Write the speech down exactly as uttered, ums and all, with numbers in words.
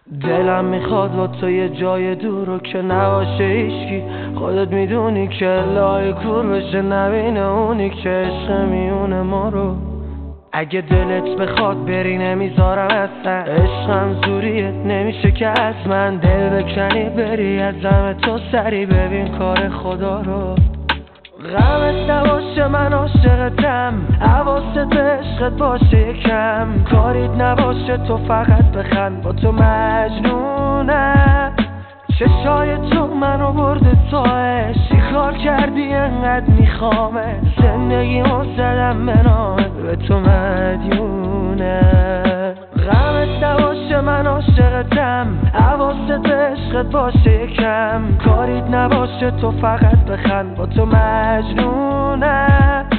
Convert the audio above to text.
دلم میخواد با تو یه جای دور رو که نباشه هیچکی. خودت میدونی که لای کور بشه نبینه اونی که عشق میونه ما رو. اگه دلت بخواد بری نمیذارم اصلا، عشقم زوریه نمیشه که از من دل بکنی بری از دم تو سری ببین کار خدا رو. غمت نباشه من عاشقتم، حواست به عشقت باشه یکم، کاریت نباشه تو فقط بخند با تو مجنونم. چشای تو منو برده تاش، چیکار کردی انقدر میخوامه، زندگیمو زدم به نامت به تو مدیونم. غمت نباشه من عاشقتم، حواست به عشقت باشه یکم، کاریت نباشه تو فقط بخند با تو مجنونم.